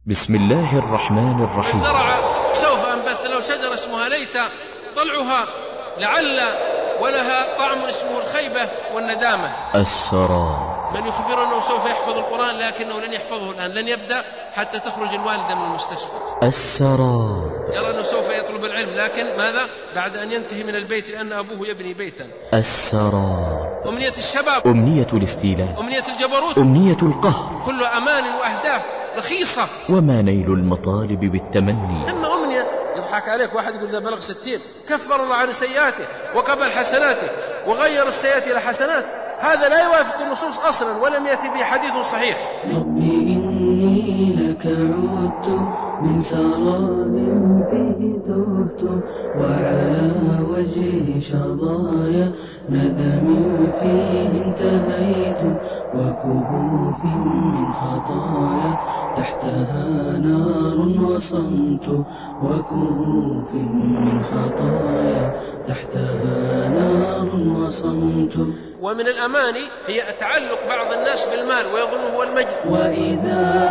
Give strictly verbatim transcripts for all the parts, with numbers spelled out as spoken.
بسم الله الرحمن الرحيم. زرع سوف أنبت له شجرة اسمها ليت طلعها لعل ولها طعم اسمه الخيبة والندامة. السراب. من يخبر أنه سوف يحفظ القرآن لكنه لن يحفظه الآن، لن يبدأ حتى تخرج الوالدة من المستشفى. السراب. يرى أنه سوف يطلب العلم لكن ماذا؟ بعد أن ينتهي من البيت لأن أبوه يبني بيتا. السراب. أمنية الشباب، أمنية الاستيلاء، أمنية الجبروت، أمنية القهر، كل أمان وأهداف رخيصة. وما نيل المطالب بالتمني. أما أمنية يضحك عليك واحد يقول إذا بلغ ستين كفر الله عن سيئاته وقبل حسناته وغير السيئات إلى حسنات، هذا لا يوافق النصوص أصلا ولم يأتي به حديث صحيح. ربي إني لك عدت من سراب فيه تهت وعلى وجهي شظايا ندم فيه انتهيت وكهوف من خطايا تحتها نار وصمت وكهوف من خطايا تحتها نار وصمت. ومن الأماني هي تعلق بعض الناس بالمال ويظنه هو المجد. وإذا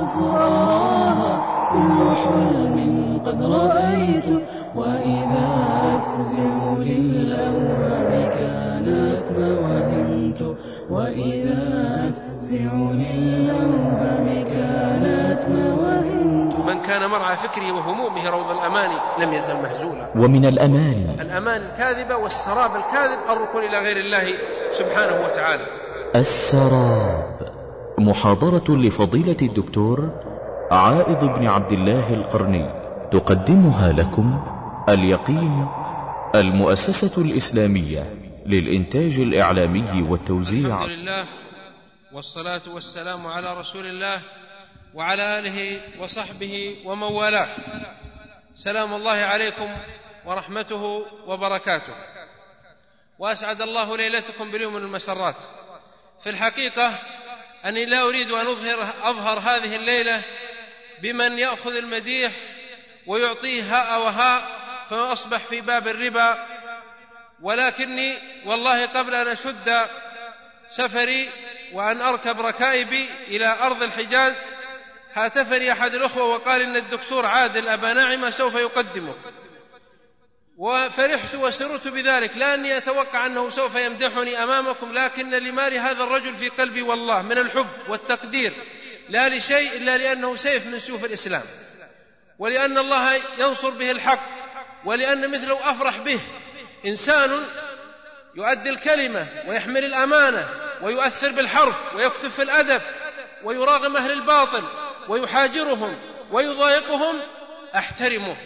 أغفرها كل حلم قد رأيت وإذا أفزع للأوهام كانت ما وهمت وإذا أفزع للأوهام كانت ما وهمت. من كان مرعى فكره وهمومه روض الأماني لم يزل مهزولا. ومن الأماني الأمان الكاذبة والسراب الكاذب الركون إلى غير الله سبحانه وتعالى. السراب. محاضرة لفضيلة الدكتور عائض بن عبد الله القرني تقدمها لكم اليقين، المؤسسة الإسلامية للإنتاج الإعلامي والتوزيع. الحمد لله والصلاة والسلام على رسول الله وعلى آله وصحبه ومن والاه. سلام الله عليكم ورحمته وبركاته، وأسعد الله ليلتكم باليوم المسرات. في الحقيقة أني لا أريد أن أظهر, أظهر هذه الليلة بمن يأخذ المديح ويعطيه هاء وهاء فأصبح في باب الربا، ولكني والله قبل أن أشد سفري وأن أركب ركائبي إلى أرض الحجاز هاتفني أحد الأخوة وقال إن الدكتور عادل أبا ناعمة سوف يقدمك، وفرحت وسررت بذلك، لا أني أتوقع أنه سوف يمدحني أمامكم، لكن لمال هذا الرجل في قلبي والله من الحب والتقدير، لا لشيء إلا لأنه سيف من سيوف الإسلام، ولأن الله ينصر به الحق، ولأن مثله أفرح به. إنسان يؤدي الكلمة ويحمل الأمانة ويؤثر بالحرف ويكتب في الأدب ويراغم أهل الباطل ويحاجرهم ويضايقهم، أحترمه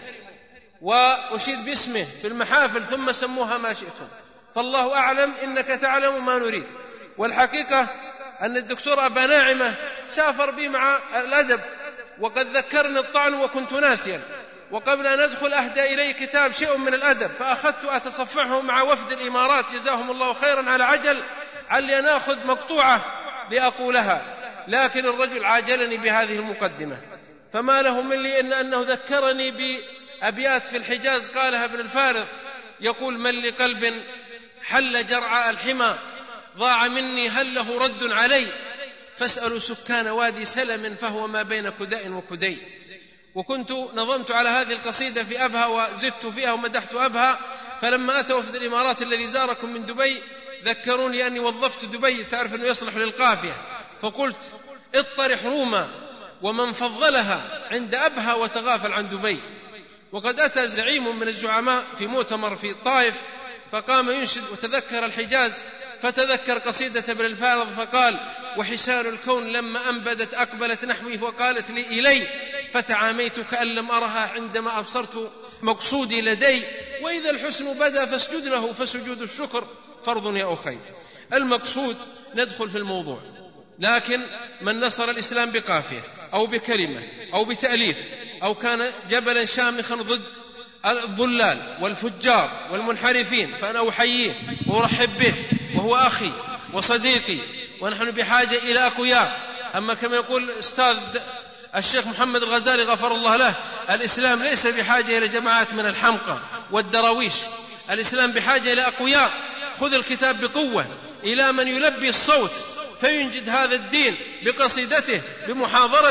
وأشيد باسمه في المحافل ثم سموها ما شئتم، فالله أعلم إنك تعلم ما نريد. والحقيقة أن الدكتور أبا ناعمة سافر بي مع الأدب وقد ذكرني الطعن وكنت ناسيا، وقبل أن أدخل أهدى إلي كتاب شيء من الأدب فأخذت أتصفحه مع وفد الإمارات جزاهم الله خيرا على عجل علي أن أخذ مقطوعة لأقولها، لكن الرجل عاجلني بهذه المقدمة، فما له من لي إن أنه ذكرني بأبيات في الحجاز قالها ابن الفارض يقول: من لقلب حل جرعاء الحمى ضاع مني هل له رد علي، فاسألوا سكان وادي سلم فهو ما بين كداء وكدي. وكنت نظمت على هذه القصيدة في أبها وزدت فيها ومدحت أبها، فلما أتى وفد الإمارات الذي زاركم من دبي ذكروني أني وظفت دبي، تعرف أنه يصلح للقافية، فقلت اطرح روما ومن فضلها عند أبها وتغافل عن دبي. وقد أتى زعيم من الزعماء في مؤتمر في الطائف فقام ينشد وتذكر الحجاز فتذكر قصيدة ابن الفارض فقال: وحسان الكون لما أنبدت أقبلت نحوي وقالت لي إلي، فتعاميت كأن لم أرها عندما أبصرت مقصودي لدي، وإذا الحسن بدا فاسجد له فسجود الشكر فرض يا أخي. المقصود ندخل في الموضوع، لكن من نصر الإسلام بقافية أو بكلمة أو بتأليف أو كان جبلا شامخا ضد الضلال والفجار والمنحرفين فأنا أحييه وأرحب به، وهو أخي وصديقي، ونحن بحاجة إلى أقوياء. أما كما يقول أستاذ الشيخ محمد الغزالي غفر الله له: الإسلام ليس بحاجة إلى جماعات من الحمقى والدراويش، الإسلام بحاجة إلى أقوياء. خذ الكتاب بقوة إلى من يلبي الصوت فينجد هذا الدين بقصيدته بمحاضرته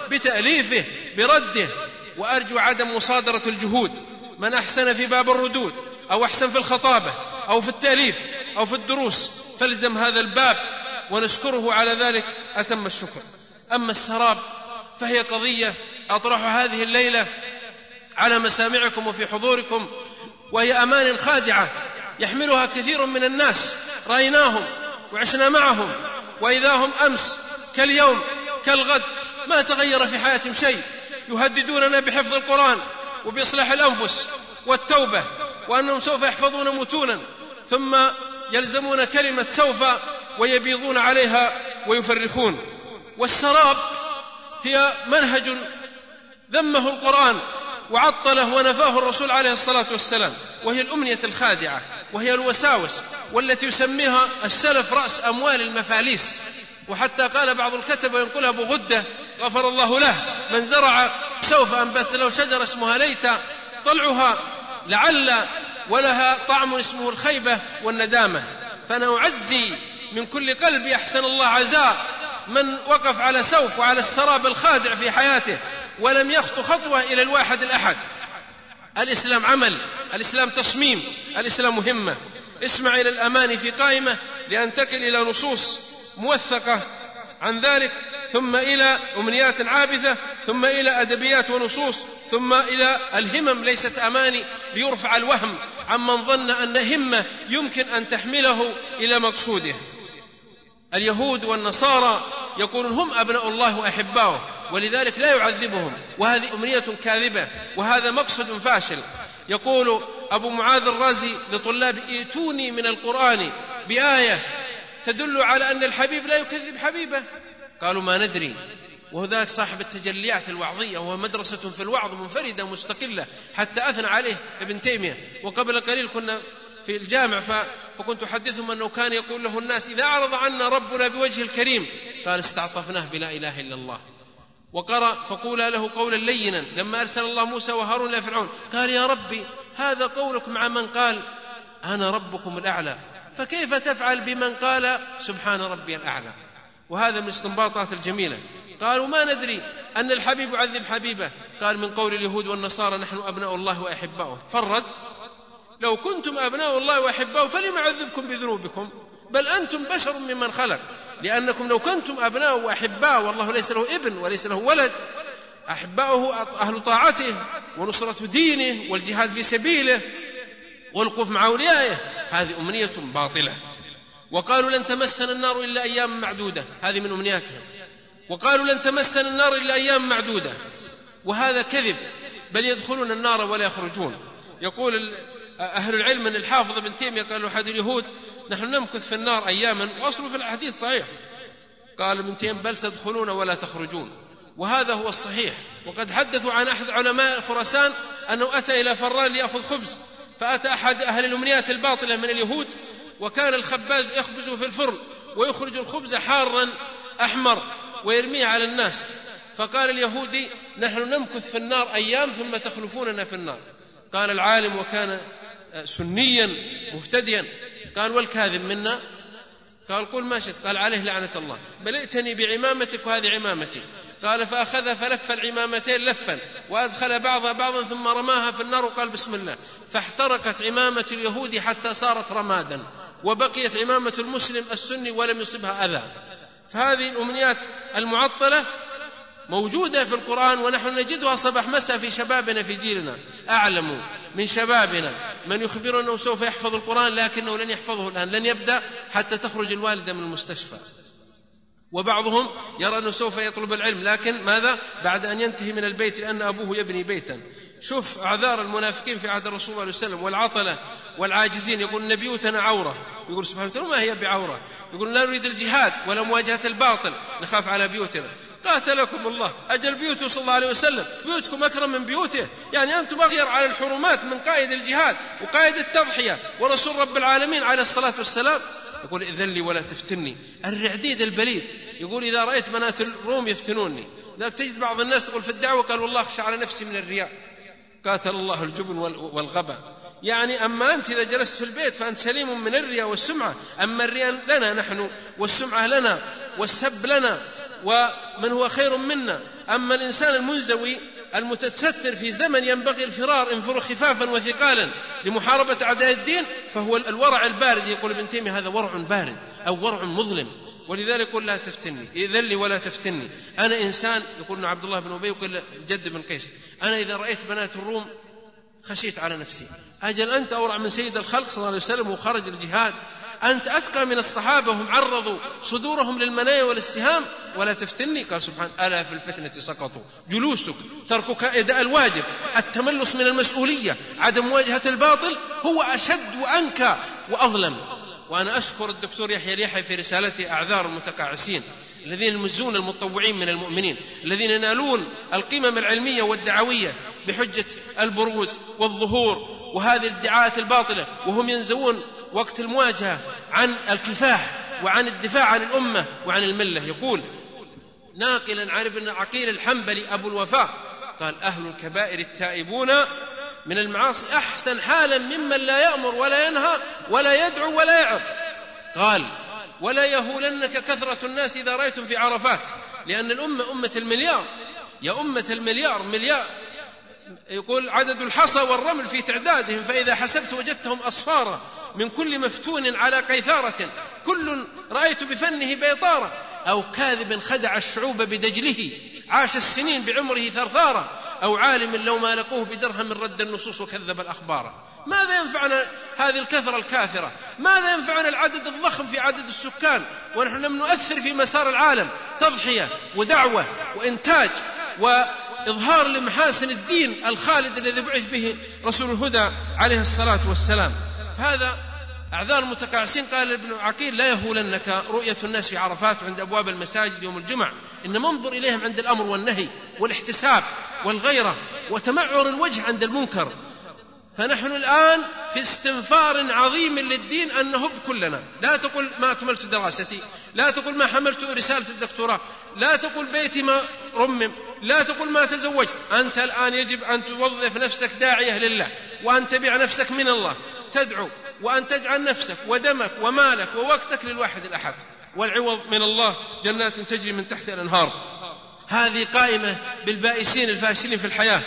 بتأليفه برده، وأرجو عدم مصادرة الجهود. من أحسن في باب الردود أو أحسن في الخطابة أو في التأليف أو في الدروس فالزم هذا الباب، ونشكره على ذلك أتم الشكر. أما السراب فهي قضية أطرح هذه الليلة على مسامعكم وفي حضوركم، وهي أمان خادعة يحملها كثير من الناس، رأيناهم وعشنا معهم، وإذا هم أمس كاليوم كالغد ما تغير في حياتهم شيء، يهددوننا بحفظ القرآن وبإصلاح الأنفس والتوبة، وأنهم سوف يحفظون متونا، ثم يلزمون كلمة سوف ويبيضون عليها ويفرخون. والسراب هي منهج ذمه القرآن وعطله ونفاه الرسول عليه الصلاة والسلام، وهي الأمنية الخادعة، وهي الوساوس، والتي يسميها السلف رأس أموال المفاليس. وحتى قال بعض الكتبة ينقلها أبو غدة غفر الله له: من زرع سوف أنبت له شجرة اسمها ليت طلعها لعل ولها طعم اسمه الخيبة والندامة. فأنا أعزي من كل قلبي أحسن الله عزاء من وقف على سوف وعلى السراب الخادع في حياته ولم يخطو خطوة إلى الواحد الأحد. الإسلام عمل، الإسلام تصميم، الإسلام مهمة. اسمع إلى الأماني في قائمة لأنتقل إلى نصوص موثقة عن ذلك، ثم إلى أمنيات عابثة، ثم إلى أدبيات ونصوص، ثم إلى الهمم ليست أماني ليرفع الوهم عمن ظن أن همة يمكن أن تحمله إلى مقصوده. اليهود والنصارى يقولون هم أبناء الله وأحباؤه، ولذلك لا يعذبهم، وهذه أمنية كاذبة، وهذا مقصد فاشل. يقول أبو معاذ الرازي لطلاب: ائتوني من القرآن بآية تدل على أن الحبيب لا يكذب حبيبه. قالوا ما ندري. وهو ذاك صاحب التجليات الوعظية، وهو مدرسة في الوعظ منفردة مستقلة، حتى أثنى عليه ابن تيمية. وقبل قليل كنا في الجامع فكنت أحدثهم أنه كان يقول له الناس: إذا أعرض عنا ربنا بوجه الكريم قال استعطفناه بلا إله إلا الله. وقرأ: فقولا له قولا لينا. لما أرسل الله موسى وهارون إلى فرعون قال: يا ربي هذا قولك مع من قال أنا ربكم الأعلى، فكيف تفعل بمن قال سبحان ربي الأعلى؟ وهذا من الاستنباطات الجميلة. قالوا ما ندري أن الحبيب يعذب حبيبه. قال: من قول اليهود والنصارى نحن أبناء الله وأحباؤه. فرد: لو كنتم أبناء الله وأحباؤه فلما يعذبكم بذنوبكم؟ بل أنتم بشر ممن خلق، لأنكم لو كنتم أبناء وأحباء والله ليس له ابن وليس له ولد، أحباؤه أهل طاعته ونصرة دينه والجهاد في سبيله والوقوف مع أوليائه، هذه أمنية باطلة. وقالوا لن تمسنا النار إلا أيام معدودة، هذه من أمنياتهم. وقالوا لن تمسنا النار إلا أيام معدودة، وهذا كذب، بل يدخلون النار ولا يخرجون. يقول أهل العلم أن الحافظ ابن تيمية قال له أحد اليهود: نحن نمكث في النار أياما، وأصله في الحديث صحيح. قال ابن تيمية: بل تدخلون ولا تخرجون، وهذا هو الصحيح. وقد حدثوا عن أحد علماء خراسان أنه أتى إلى فران ليأخذ خبز، فأتى أحد أهل الأمنيات الباطلة من اليهود، وكان الخباز يخبزه في الفرن ويخرج الخبز حارا أحمر ويرميه على الناس. فقال اليهودي: نحن نمكث في النار أيام ثم تخلفوننا في النار. قال العالم وكان سنيا مهتديا: قال والكاذب منا؟ قال: قل ما شئت. قال: عليه لعنة الله، بل ائتني بعمامتك وهذه عمامتي. قال: فأخذ فلف العمامتين لفا وأدخل بعضها بعضا ثم رماها في النار وقال بسم الله، فاحترقت عمامة اليهود حتى صارت رمادا، وبقيت عمامة المسلم السني ولم يصبها أذى. فهذه الأمنيات المعطلة موجودة في القرآن، ونحن نجدها صباح مساء في شبابنا في جيلنا. أعلم من شبابنا من يخبر أنه سوف يحفظ القرآن لكنه لن يحفظه الآن، لن يبدأ حتى تخرج الوالدة من المستشفى. وبعضهم يرى أنه سوف يطلب العلم، لكن ماذا؟ بعد أن ينتهي من البيت، لأن أبوه يبني بيتا. شوف أعذار المنافقين في عهد الرسول صلى الله عليه وسلم والعطلة والعاجزين. يقول إن بيوتنا عورة، يقول سبحانه وتعالى ما هي بعورة؟ يقول لا نريد الجهاد ولا مواجهة الباطل، نخاف على بيوتنا. قاتلكم الله، أجل بيوته صلى الله عليه وسلم بيوتكم أكرم من بيوته، يعني أنتم أغير على الحرمات من قائد الجهاد وقائد التضحية ورسول رب العالمين عليه الصلاة والسلام. يقول إذن لي ولا تفتني. الرعديد البليد يقول إذا رأيت بنات الروم يفتنوني. ذلك تجد بعض الناس تقول في الدعوة قال والله أخشى على نفسي من الرياء. قاتل الله الجبن والغبا. يعني أما أنت إذا جلست في البيت فأنت سليم من الرياء والسمعة، أما الرياء لنا نحن والسمعة لنا والسب لنا ومن هو خير منا. أما الإنسان المنزوي المتستر في زمن ينبغي الفرار انفروا خفافا وثقالا لمحاربة أعداء الدين فهو الورع البارد. يقول ابن تيمية هذا ورع بارد أو ورع مظلم، ولذلك يقول لا تفتني إذن لي ولا تفتني. أنا إنسان، يقول عبد الله بن أبي ويقول جد بن قيس، أنا إذا رأيت بنات الروم خشيت على نفسي. أجل أنت أورع من سيد الخلق صلى الله عليه وسلم وخرج الجهاد، أنت أتقى من الصحابة هم عرضوا صدورهم للمنايا والسهام ولا تفتني. قال سبحان ألا في الفتنة سقطوا. جلوسك، تركك أداء الواجب، التملص من المسؤولية، عدم مواجهة الباطل هو أشد وأنكى وأظلم. وأنا أشكر الدكتور يحيى اليحيى في رسالته أعذار المتقاعسين الذين يمزون المتطوعين من المؤمنين الذين ينالون القمم العلمية والدعوية بحجة البروز والظهور وهذه الادعاءات الباطلة، وهم ينزوون وقت المواجهة عن الكفاح وعن الدفاع عن الأمة وعن الملة. يقول ناقلا عن ابن عقيل الحنبلي أبو الوفاء قال أهل الكبائر التائبون من المعاصي أحسن حالا ممن لا يأمر ولا ينهى ولا يدعو ولا يعظ. قال ولا يهولنك كثرة الناس إذا رأيتم في عرفات، لأن الأمة أمة المليار، يا أمة المليار مليار، يقول عدد الحصى والرمل في تعدادهم، فإذا حسبت وجدتهم أصفارا من كل مفتون على قيثارة كل رأيت بفنه بيطارة، أو كاذب خدع الشعوب بدجله عاش السنين بعمره ثرثارة، أو عالم لو ما لقوه بدرهم رد النصوص وكذب الأخبار. ماذا ينفعنا هذه الكثرة الكاثرة؟ ماذا ينفعنا العدد الضخم في عدد السكان ونحن لم نؤثر في مسار العالم؟ تضحية ودعوة وإنتاج وإظهار لمحاسن الدين الخالد الذي بعث به رسول الهدى عليه الصلاة والسلام. فهذا أعذار المتقاعسين. قال ابن عقيل لا يهولنك رؤية الناس في عرفات عند أبواب المساجد يوم الجمعة، إنما انظر إليهم عند الأمر والنهي والاحتساب والغيرة وتمعر الوجه عند المنكر. فنحن الآن في استنفار عظيم للدين أن نهب كلنا. لا تقول ما أكملت دراستي، لا تقول ما حملت رسالة الدكتوراه، لا تقول بيتي ما رمم، لا تقول ما تزوجت. أنت الآن يجب أن توظف نفسك داعية لله، وأن تبيع نفسك من الله، تدعو، وأن تجعل نفسك ودمك ومالك ووقتك للواحد الأحد، والعوض من الله جنات تجري من تحت الأنهار. هذه قائمة بالبائسين الفاشلين في الحياة.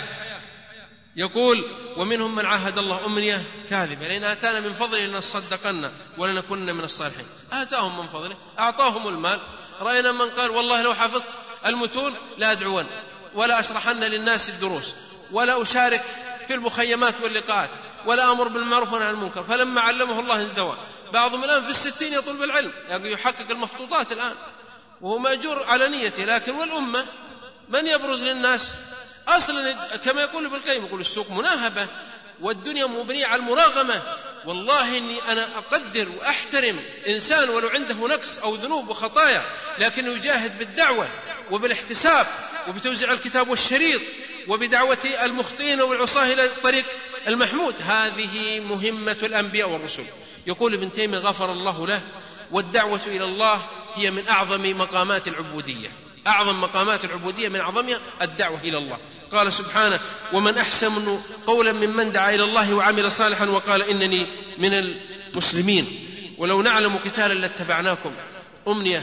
يقول ومنهم من عاهد الله أمنية كاذبة لئن آتانا من فضله لنصدقن ولنكن من الصالحين. آتاهم من فضله، أعطاهم المال. رأينا من قال والله لو حفظت المتون لا أدعون ولا أشرحن للناس الدروس ولا أشارك في المخيمات واللقاءات ولا أمر بالمعروف ونهى عن المنكر، فلما علمه الله انزوى. بعضهم الآن في الستين يطلب العلم، يعني يحقق المخطوطات الآن وهو مأجور على نيته. لكن والأمة من يبرز للناس؟ أصلا كما يقول ابن القيم، يقول السوق مناهبة والدنيا مبنية على المراغمة. والله إني أنا أقدر وأحترم إنسان ولو عنده نقص أو ذنوب وخطايا، لكنه يجاهد بالدعوة وبالاحتساب وبتوزيع الكتاب والشريط وبدعوة المخطئين والعصاة إلى الطريق المحمود. هذه مهمة الأنبياء والرسل. يقول ابن تيمية غفر الله له والدعوة إلى الله هي من أعظم مقامات العبودية، أعظم مقامات العبودية من أعظمها الدعوة إلى الله. قال سبحانه ومن أحسن قولا ممن دعا إلى الله وعمل صالحا وقال إنني من المسلمين. ولو نعلم قتالا لاتبعناكم. أمنية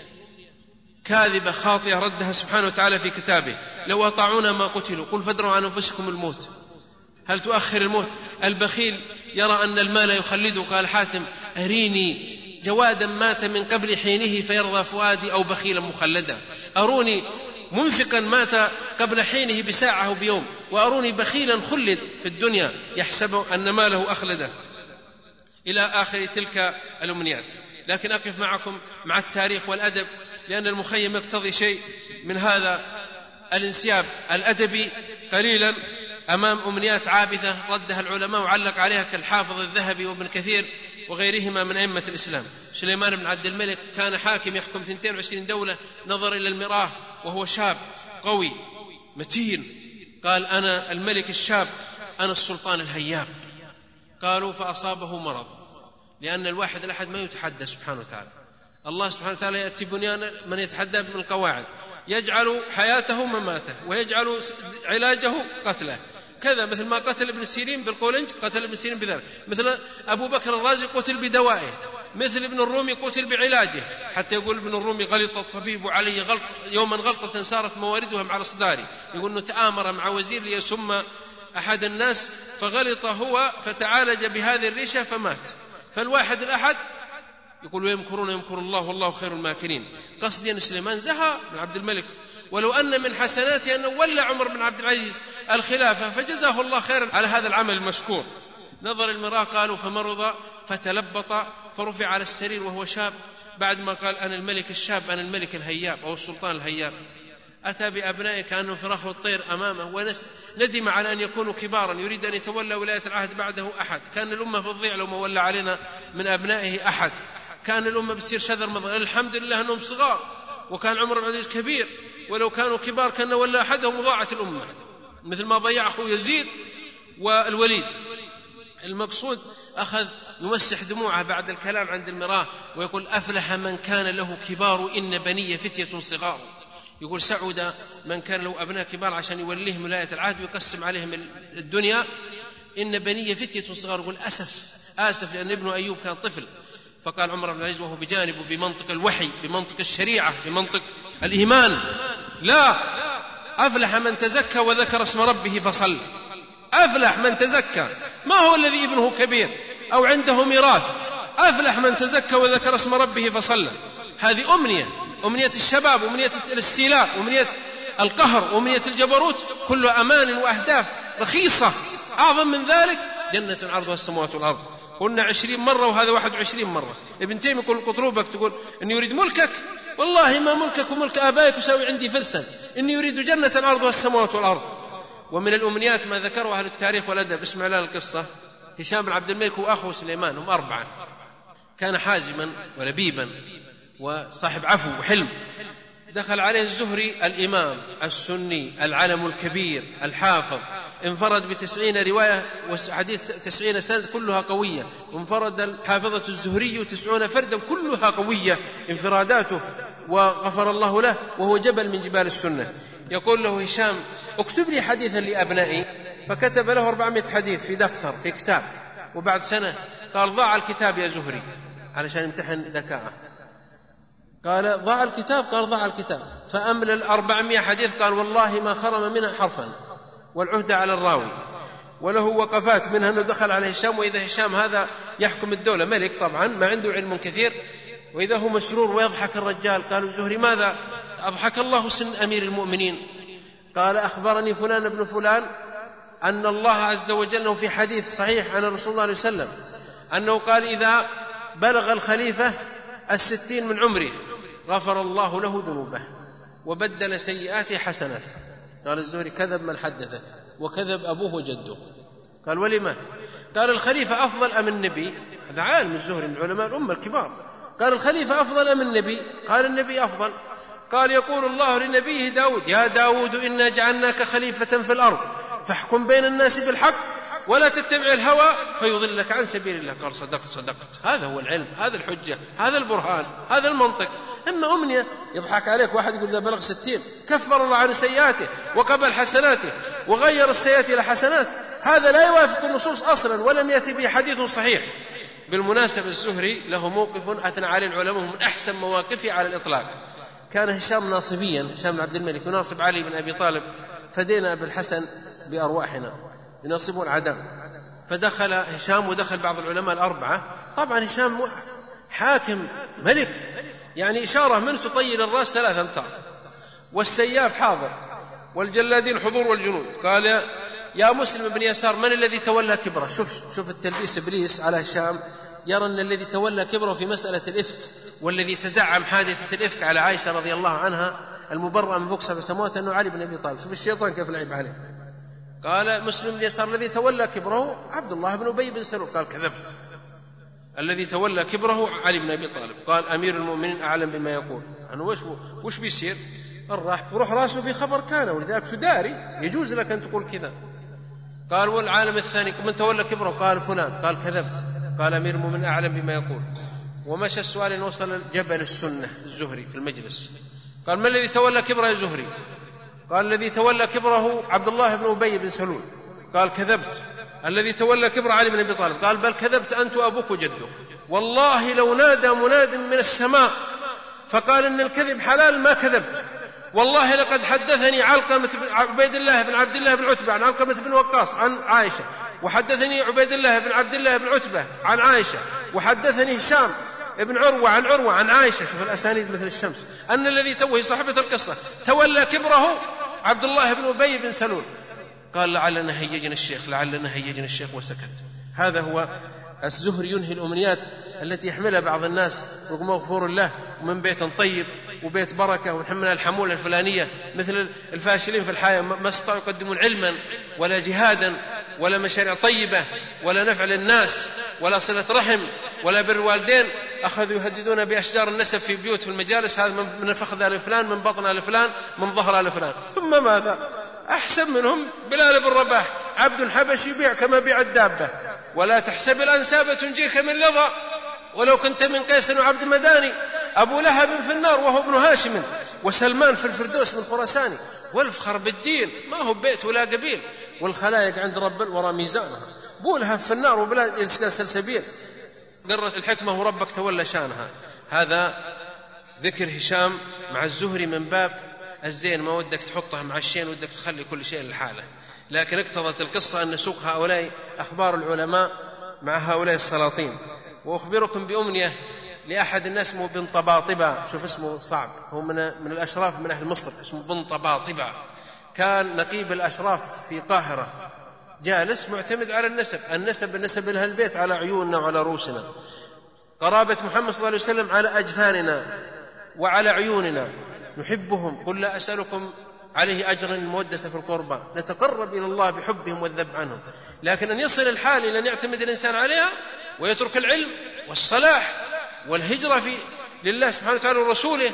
كاذبة خاطئة ردها سبحانه وتعالى في كتابه لو أطاعونا ما قتلوا قل فادروا عن أنفسكم الموت. هل تؤخر الموت؟ البخيل يرى أن المال يخلده. قال حاتم أريني جوادا مات من قبل حينه فيرضى فؤادي أو بخيلا مخلدا. أروني منفقا مات قبل حينه بساعة أو بيوم، وأروني بخيلا خلد في الدنيا يحسب أن ماله أخلده، إلى آخر تلك الأمنيات. لكن أقف معكم مع التاريخ والأدب، لأن المخيم يقتضي شيء من هذا الانسياب الأدبي قليلا أمام أمنيات عابثة ردها العلماء وعلق عليها كالحافظ الذهبي وابن كثير وغيرهما من أئمة الإسلام. سليمان بن عبد الملك كان حاكم يحكم اثنتين وعشرين دولة، نظر إلى المرآة وهو شاب قوي متين، قال أنا الملك الشاب، أنا السلطان الهياب. قالوا فأصابه مرض، لأن الواحد الأحد ما يتحدى سبحانه وتعالى. الله سبحانه وتعالى يأتي بنيان من يتحدى من القواعد، يجعل حياته مماته ويجعل علاجه قتله. كذا مثل ما قتل ابن سيرين بالقولنج قتل ابن سيرين بذلك، مثل أبو بكر الرازي قتل بدوائه، مثل ابن الرومي قتل بعلاجه، حتى يقول ابن الرومي غلط الطبيب عليه غلط يوما غلطة صارت مواردها مع الأصداري، يقول أنه تآمر مع وزير ليسم أحد الناس فغلط هو فتعالج بهذه الريشة فمات. فالواحد الأحد يقول ويمكرون يمكر الله والله خير الماكرين، قصدي أن سليمان زهى بن عبد الملك، ولو أن من حسناته أنه ولى عمر بن عبد العزيز الخلافة فجزاه الله خيرا على هذا العمل المشكور. نظر المراه قالوا فمرض فتلبط فرفع على السرير وهو شاب، بعد ما قال أنا الملك الشاب أنا الملك الهياب أو السلطان الهياب. أتى بأبنائه كأنه فراخ الطير أمامه، وندم على أن يكونوا كبارا يريد أن يتولى ولاية العهد بعده أحد. كان الأمة في الضيع لو ما ولى علينا من أبنائه أحد، كان الأمة بتصير شذر مضغ. الحمد لله أنهم صغار، وكان عمر بن العزيز كبير، ولو كانوا كبار كان ولا أحدهم وضاعت الأمة مثل ما ضيع أخوه يزيد والوليد. المقصود أخذ يمسح دموعه بعد الكلام عند المراه ويقول أفلح من كان له كبار إن بني فتية صغار. يقول سعود من كان له أبناء كبار عشان يوليهم ولاية العهد ويقسم عليهم الدنيا، إن بني فتية صغار. يقول أسف آسف لأن ابن أيوب كان طفل. فقال عمر بن العزيز وهو بجانبه بمنطق الوحي بمنطق الشريعة بمنطق الإيمان لا، أفلح من تزكى وذكر اسم ربه فصلى. أفلح من تزكى، ما هو الذي ابنه كبير أو عنده ميراث، أفلح من تزكى وذكر اسم ربه فصلى. هذه أمنية، أمنية الشباب، أمنية الاستيلاء، أمنية القهر، أمنية الجبروت، كل أمان وأهداف رخيصة. أعظم من ذلك جنة عرضها السماوات والأرض، قلنا عشرين مرة وهذا واحد وعشرين مرة. ابن تيمية يقول قطروبك تقول إني يريد ملكك، والله ما ملكك وملك آبائك يساوي عندي فرسا، إني يريد جنة عرضها السماوات والأرض. ومن الأمنيات ما ذكره أهل التاريخ والأدب. اسمع لنا القصة. هشام بن عبد الملك وأخوه سليمان هم أربعة، كان حازما ولبيبا وصاحب عفو وحلم. دخل عليه الزهري الإمام السني العلم الكبير الحافظ، انفرد بتسعين رواية وحديث تسعين سند كلها قوية، وانفرد الحافظة الزهري تسعون فردا كلها قوية انفراداته، وغفر الله له وهو جبل من جبال السنة. يقول له هشام اكتب لي حديثا لأبنائي، فكتب له أربعمائة حديث في دفتر في كتاب. وبعد سنة قال ضاع الكتاب يا زهري، علشان يمتحن ذكاءه. قال ضاع الكتاب، قال ضاع الكتاب. فأمل الأربعمائة حديث قال والله ما خرم منها حرفا، والعهد على الراوي. وله وقفات منها أنه دخل على هشام، وإذا هشام هذا يحكم الدولة ملك طبعا ما عنده علم كثير، وإذا هو مسرور ويضحك الرجال. قالوا الزهري ماذا أضحك الله سن أمير المؤمنين؟ قال أخبرني فلان ابن فلان أن الله عز وجل في حديث صحيح عن الرسول الله عليه وسلم أنه قال إذا بلغ الخليفة الستين من عمره غفر الله له ذنوبه وبدل سيئاته حسنات. قال الزهري كذب من حدثك وكذب أبوه وجده. قال ولما؟ قال الخليفة أفضل أم النبي؟ هذا عالم الزهري من علماء الأمة الكبار. قال الخليفة أفضل أم النبي؟ قال النبي أفضل. قال يقول الله لنبيه داود يا داود إنا جعلناك خليفة في الأرض فاحكم بين الناس بالحق ولا تتبع الهوى فيضلك عن سبيل الله. قال صدقت صدقت. هذا هو العلم، هذا الحجة، هذا البرهان، هذا المنطق. إما أمنية يضحك عليك واحد يقول إذا بلغ ستين كفر الله عن سيئاته وقبل حسناته وغير السيئات إلى حسنات، هذا لا يوافق النصوص أصلا ولم يأتي به حديث صحيح. بالمناسبة الزهري له موقف أثنى عليه العلماء من أحسن مواقفه على الإطلاق. كان هشام ناصبيا، هشام بن عبد الملك يناصب علي بن أبي طالب، فدينا أبي الحسن بأرواحنا يناصبون عدم. فدخل هشام ودخل بعض العلماء الأربعة. طبعا هشام حاكم ملك، يعني إشارة منه تطيل الرأس ثلاثة أمتار، والسياف حاضر والجلادين حضور والجنود. قال يا مسلم بن يسار من الذي تولى كبره؟ شوف شوف التلبيس إبليس على هشام، يرى أن الذي تولى كبره في مسألة الإفك والذي تزعم حادثة الإفك على عائشة رضي الله عنها المبرأة من فوق سبع سماوات أنه علي بن أبي طالب. شوف الشيطان كيف لعب عليه. قال مسلم بن يسار الذي تولى كبره عبد الله بن أبي بن سلول. قال كذبت، الذي تولى كبره علي بن أبي طالب. قال أمير المؤمنين أعلم بما يقول. أنا وش وش بيصير؟ الراح وروح راسه في خبر كان، ولذلك تداري يجوز لك أن تقول كذا. قال والعالم الثاني من تولى كبره؟ قال فلان. قال كذبت. قال أمير المؤمنين أعلم بما يقول. ومشى السؤال إن وصل جبل السنة الزهري في المجلس. قال ما الذي تولى كبره يا زهري؟ قال الذي تولى كبره عبد الله بن أبي بن سلول. قال كذبت. الذي تولى كبر علي بن أبي طالب. قال بل كذبت أنت وأبوك وجدك. والله لو نادى مناد من السماء فقال إن الكذب حلال ما كذبت. والله لقد حدثني علقمة عبيد الله بن عبد الله بن عتبة عن علقمة بن وقاص عن عائشة، وحدثني عبيد الله بن عبد الله بن عتبة عن عائشة، وحدثني هشام ابن عروة عن عروة عن عائشة، شوف الأسانيد مثل الشمس، أن الذي توه صاحبة القصة تولى كبره عبد الله بن أبي بن سلول. قال لعلنا هيجنا الشيخ لعلنا هيجنا الشيخ وسكت. هذا هو الزهري ينهي الأمنيات التي يحملها بعض الناس رغم مغفور الله ومن بيت طيب وبيت بركة ونحملها الحمولة الفلانية، مثل الفاشلين في الحياة ما استطاعوا يقدمون علما ولا جهادا ولا مشاريع طيبة ولا نفع للناس ولا صلة رحم ولا بر والدين، أخذوا يهددون بأشجار النسب في بيوت في المجالس، هذا من فخذ لفلان من بطن لفلان من ظهر لفلان. ثم ماذا؟ أحسن منهم بلال بن رباح، عبد حبشي يبيع كما بيع الدابة. ولا تحسب الأنساب تنجيك من لظى ولو كنت من قيس وعبد المداني. أبو لهب في النار وهو ابن هاشم، وسلمان في الفردوس من خراساني. والفخر بالدين ما هو بيت ولا قبيل، والخلايق عند رب الورى ميزانها. أبو لهب في النار وبلاد يلسل سلسبيل، قرت الحكمة وربك تولى شانها. هذا ذكر هشام مع الزهري من باب الزين، ما ودك تحطها مع الشين، ودك تخلي كل شيء لحاله. لكن اقتضت القصة أن نسوق هؤلاء أخبار العلماء مع هؤلاء السلاطين. وأخبركم بأمنية لأحد الناس اسمه بن طباطبة، شوف اسمه صعب، هو من, من الأشراف من أهل مصر، اسمه بن طباطبة، كان نقيب الأشراف في قاهرة، جالس معتمد على النسب، النسب النسب لها البيت على عيوننا وعلى رؤوسنا، قرابة محمد صلى الله عليه وسلم على أجفاننا وعلى عيوننا، نحبهم. قل لا أسألكم عليه أجرا المودة في القربى، نتقرب إلى الله بحبهم والذب عنهم. لكن أن يصل الحال إلى أن يعتمد الإنسان عليها ويترك العلم والصلاح والهجرة في لله سبحانه وتعالى ورسوله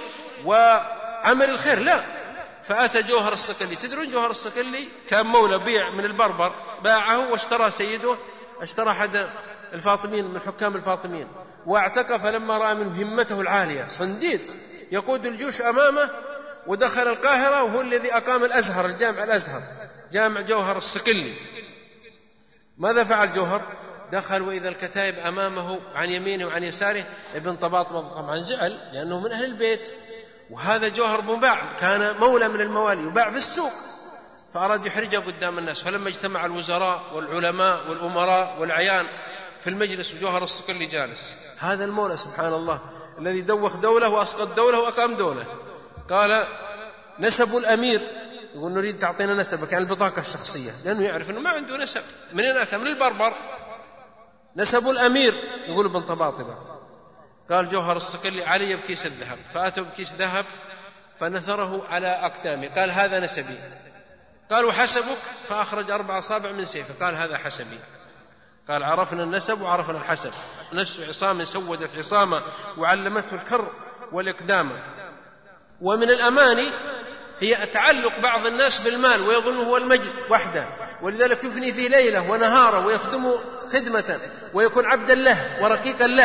وعمل الخير، لا. فأتى جوهر الصقلي، تدرون جوهر الصقلي كان مولى بيع من البربر، باعه واشترى سيده، اشترى أحد الفاطميين من حكام الفاطميين، واعتكف لما رأى منه همته العالية، صنديد يقود الجيوش أمامه، ودخل القاهرة وهو الذي أقام الأزهر، الجامع الأزهر، جامع جوهر الصقلي. ماذا فعل جوهر؟ دخل وإذا الكتائب أمامه عن يمينه وعن يساره. ابن طباطبة طبعا زعل لأنه من أهل البيت، وهذا جوهر مباع، كان مولى من الموالي يباع في السوق، فأراد يحرجه قدام الناس. فلما اجتمع الوزراء والعلماء والأمراء والعيان في المجلس وجوهر الصقلي جالس، هذا المولى سبحان الله الذي دوخ دولة وأسقط دولة وأقام دولة، قال نسب الأمير، يقول نريد تعطينا نسبك، يعني البطاقة الشخصية، لأنه يعرف أنه ما عنده نسب. من أين أتى؟ من البربر. نسب الأمير، يقول ابن طباطبة. قال جوهر الصقلي علي بكيس الذهب، فأتوا بكيس ذهب فنثره على أقدامه، قال هذا نسبي. قال وحسبك؟ فأخرج أربع أصابع من سيفه، قال هذا حسبي. قال عرفنا النسب وعرفنا الحسب. نفس عصام سودت عصامة وعلمته الكر والإقدام. ومن الأماني هي تعلق بعض الناس بالمال ويظنه هو المجد وحده، ولذلك يفني فيه ليلة ونهارا ويخدمه خدمة ويكون عبدا له ورقيقا له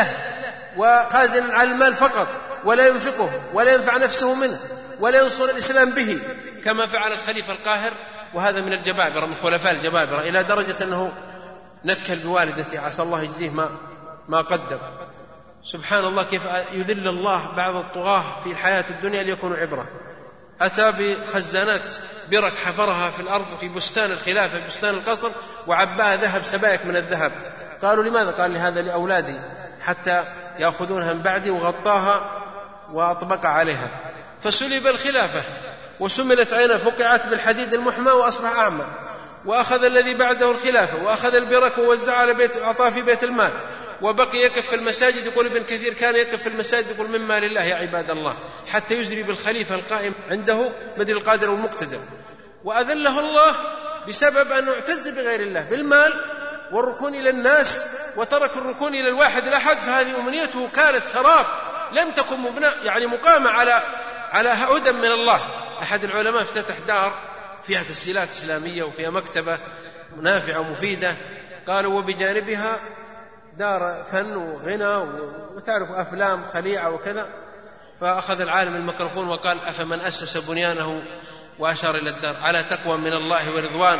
وخازنا على المال فقط، ولا ينفقه ولا ينفع نفسه منه ولا ينصر الإسلام به، كما فعل الخليفة القاهر. وهذا من الجبابرة، من خلفاء الجبابرة، إلى درجة أنه نكل بوالدته عسى الله يجزيه ما, ما قدم. سبحان الله كيف يذل الله بعض الطغاة في الحياة الدنيا ليكونوا عبرة. أتى بخزانات برك حفرها في الأرض في بستان الخلافة، بستان القصر، وعباها ذهب، سبائك من الذهب. قالوا لماذا؟ قال لهذا لأولادي حتى يأخذونها من بعدي، وغطاها وأطبق عليها. فسلب الخلافة وسملت عينه، فقعت بالحديد المحمى وأصبح أعمى. وأخذ الذي بعده الخلافة وأخذ البرك ووزع على بيت، أعطاه في بيت المال، وبقي يقف في المساجد. يقول ابن كثير كان يقف في المساجد يقول مما لله يا عباد الله، حتى يزري بالخليفة القائم عنده مدري القادر والمقتدر. وأذله الله بسبب أنه اعتز بغير الله بالمال والركون إلى الناس، وترك الركون إلى الواحد الأحد. فهذه أمنيته كانت سراب، لم تكن مبنى يعني مقامة على على هدى من الله. أحد العلماء افتتح دار فيها تسجيلات إسلامية وفيها مكتبة نافعة ومفيدة، قالوا وبجانبها دار فن وغنى وتعرف أفلام خليعة وكذا. فأخذ العالم الميكروفون وقال أفمن أسس بنيانه وأشار إلى الدار على تقوى من الله ورضوان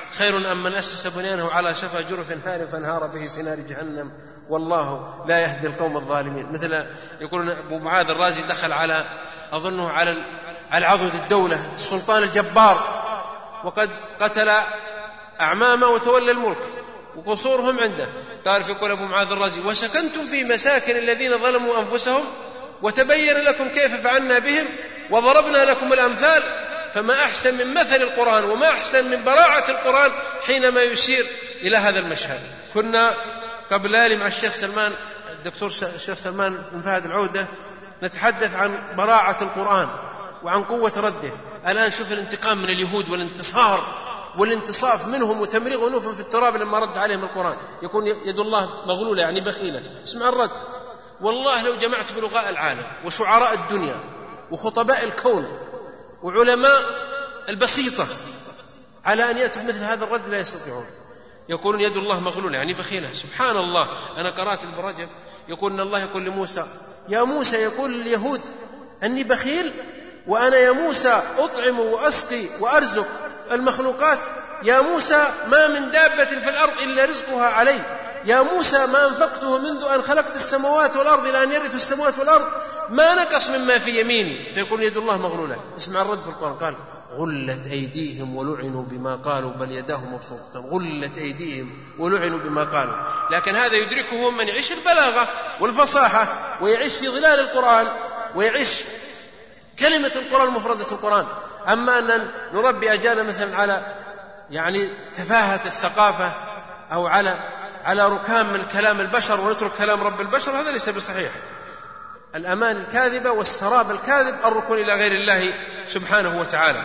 خير أم من أسس بنيانه على شفا جرف هار فانهار به في نار جهنم والله لا يهدي القوم الظالمين. مثل يقولون أبو معاذ الرازي دخل على أظنه على على عضد الدولة السلطان الجبار، وقد قتل أعمامه وتولى الملك وقصورهم عنده. تعرف يقول أبو معاذ الرازي: وسكنتم في مساكن الذين ظلموا أنفسهم وتبين لكم كيف فعلنا بهم وضربنا لكم الأمثال، فما أحسن من مثل القرآن وما أحسن من براعة القرآن حينما يشير إلى هذا المشهد. كنا قبل ليالي مع الشيخ سلمان الدكتور الشيخ سلمان بن فهد العودة نتحدث عن براعة القرآن وعن قوة رده. الآن شوف الانتقام من اليهود والانتصار والانتصاف منهم وتمريغ أنوفهم في التراب لما رد عليهم القرآن. يكون يد الله مغلولة يعني بخيلة. اسمع الرد. والله لو جمعت بلغاء العالم وشعراء الدنيا وخطباء الكون وعلماء البسيطة على أن يأتوا مثل هذا الرد لا يستطيعون. يقولون يد الله مغلولة يعني بخيلة. سبحان الله. أنا قرأت ابن رجب يقول أن الله يقول لموسى: يا موسى، يقول لليهود أني بخيل وأنا يا موسى أطعم وأسقي وأرزق المخلوقات. يا موسى ما من دابة في الأرض إلا رزقها علي. يا موسى ما أنفقته منذ أن خلقت السماوات والأرض إلى أن يرث السماوات والأرض ما نقص مما في يميني. فيقول يد الله مغلولة. اسمع الرد في القرآن. قال: غلت أيديهم ولعنوا بما قالوا بل يداه مبسوطتان. غلت أيديهم ولعنوا بما قالوا. لكن هذا يدركه من يعيش البلاغة والفصاحة ويعيش في ظلال القرآن ويعيش كلمة القرآن مفردة القرآن. أما أن نربي أجانا مثلا على يعني تفاهة الثقافة أو على على ركام من كلام البشر ونترك كلام رب البشر، هذا ليس بصحيح. الأمان الكاذبة والسراب الكاذب الركون إلى غير الله سبحانه وتعالى.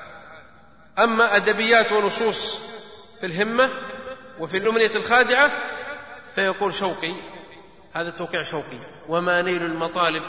أما أدبيات ونصوص في الهمة وفي الأمنية الخادعة فيقول شوقي، هذا توقيع شوقي: وما نيل المطالب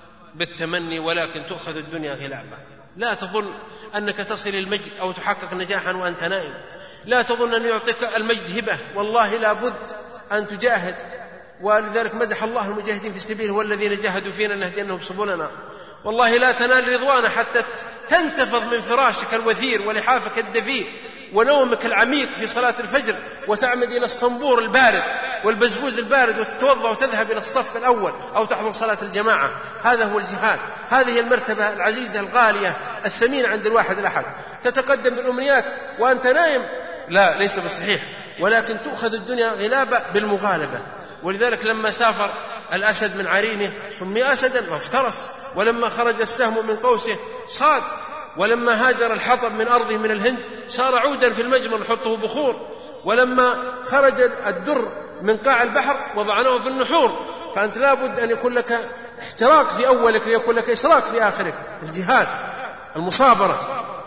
بالتمني ولكن تؤخذ الدنيا غلابا. لا تظن أنك تصل المجد أو تحقق نجاحا وأنت نائم. لا تظن أن يعطيك المجد هبة، والله لا بد أن تجاهد. ولذلك مدح الله المجاهدين في سبيله: والذين جاهدوا فينا نهدينهم سبلنا. والله لا تنال رضوانه حتى تنتفض من فراشك الوثير ولحافك الدفير ونومك العميق في صلاة الفجر وتعمد إلى الصنبور البارد والبزبوز البارد وتتوضأ وتذهب إلى الصف الأول أو تحضر صلاة الجماعة. هذا هو الجهاد. هذه المرتبة العزيزة الغالية الثمينة عند الواحد الأحد. تتقدم بالأمنيات وأنت نائم؟ لا، ليس بصحيح. ولكن تؤخذ الدنيا غلابة بالمغالبة. ولذلك لما سافر الأسد من عرينه سمي أسدا وافترس، ولما خرج السهم من قوسه صاد، ولما هاجر الحطب من أرضه من الهند صار عودا في المجمر نحطه بخور، ولما خرج الدر من قاع البحر وضعناه في النحور. فأنت لا بد أن يكون لك احتراق في أولك ليكون لك إشراك في آخرك. الجهاد، المصابرة،